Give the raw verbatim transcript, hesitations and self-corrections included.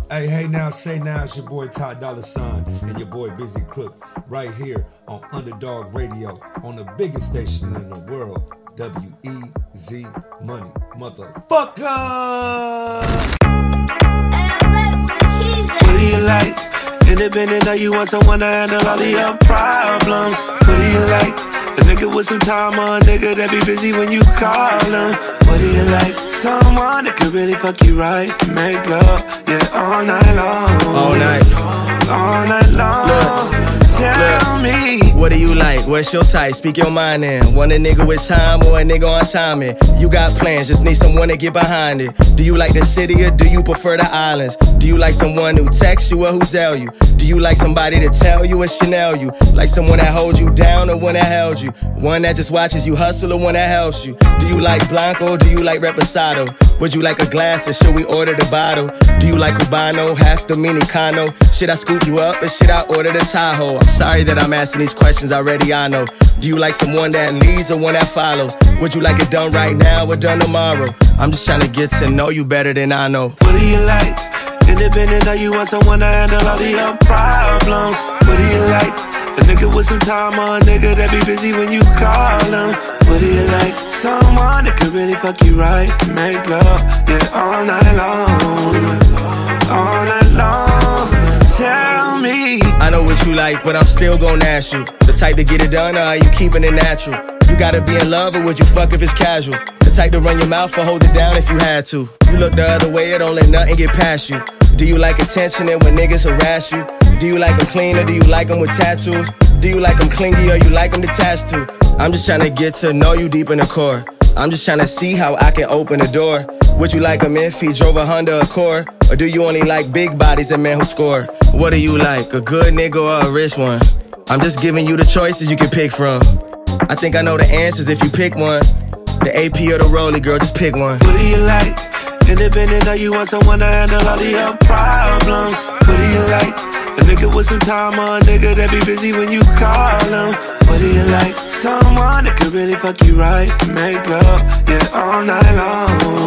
Hey, hey now, say now, it's your boy Ty Dolla Sign and your boy Busy Crook right here on Underdog Radio on the biggest station in the world, W E Z Money, motherfucker! What do you like? Independent, or you want someone to handle all of your problems? What do you like? A nigga with some time or a nigga that be busy when you call him? What do you like? Someone that could really fuck you right, make love, yeah, all night long. All night. All night long. Look, Tell look. me. What do you like? What's your type? Speak your mind in. Want a nigga with time or a nigga on timing? You got plans, just need someone to get behind it. Do you like the city or do you prefer the islands? Do you like someone who texts you or who sell you? Do you like somebody to tell you or Chanel you? Like someone that holds you down or one that held you? One that just watches you hustle or one that helps you? Do you like Blanco or do you like Reposado? Would you like a glass or should we order the bottle? Do you like Cubano, half the Dominicano? Should I scoop you up or should I order the Tahoe? I'm sorry that I'm asking these questions already, I know. Do you like someone that leads or one that follows? Would you like it done right now or done tomorrow? I'm just trying to get to know you better than I know. What do you like? Independent, or you want someone to handle all of your problems? What do you like? A nigga with some time or a nigga that be busy when you call him? What do you like? Someone that could really fuck you right, make love, yeah, all night long. All night long. Tell me. I know what you like, but I'm still gon' ask you. The type to get it done, or are you keeping it natural? You gotta be in love, or would you fuck if it's casual? The type to run your mouth or hold it down if you had to. You look the other way, it don't let nothing get past you. Do you like attention and when niggas harass you? Do you like them clean or do you like them with tattoos? Do you like them clingy or you like them detached too? I'm just trying to get to know you deep in the core. I'm just trying to see how I can open the door. Would you like him if he drove a Honda Accord? Or do you only like big bodies and men who score? What do you like, a good nigga or a rich one? I'm just giving you the choices you can pick from. I think I know the answers if you pick one. The A P or the Rollie, girl, just pick one. What do you like? Independent, or you want someone to handle all of your problems? What do you like? A nigga with some time or a nigga that be busy when you call him? What do you like? Someone that could really fuck you right, make love, yeah, all night long.